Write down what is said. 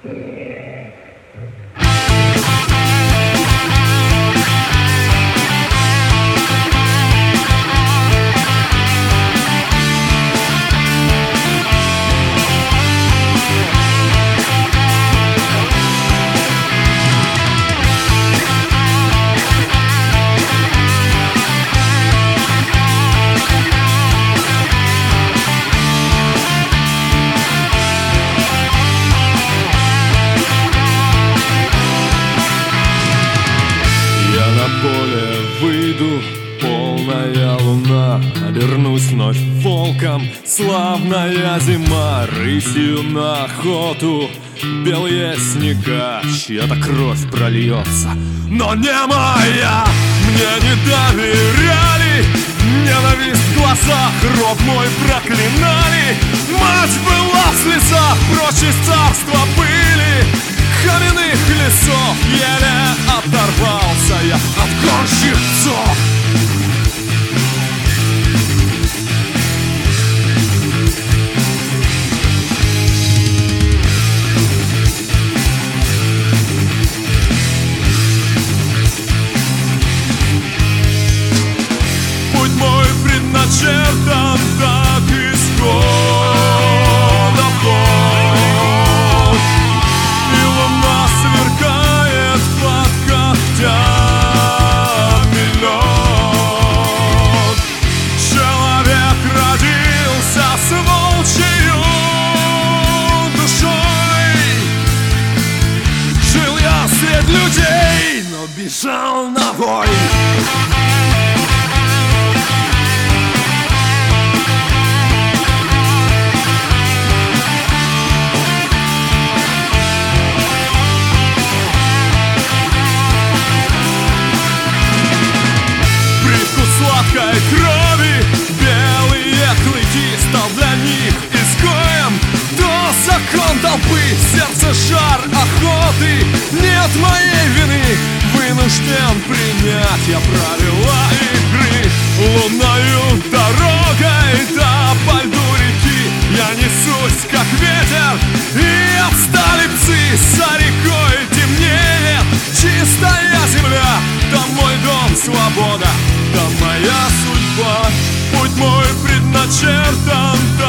Выйду, полная луна, обернусь вновь волком. Славная зима, рысью на охоту, белые снега, чья-то кровь прольется, но не моя. Мне не доверяли, ненависть в глазах, род мой проклинали. Мать была в слезах, прочь из царства пыли, каменных лесов. Еле оторвался я от гонщих псов. Путь мой предначертан так исконно. Людей, но бежал на бой. Привкус сладкой крови, белые клыки стал для них изгоем. То закон толпы, сердце жар охоты. Нет моей вины, вынужден принять я правила игры. Лунною дорогой до льду реки я несусь, как ветер, и отстали псы. За рекой темнеет чистая земля. Там мой дом, свобода, там моя судьба. Путь мой предначертан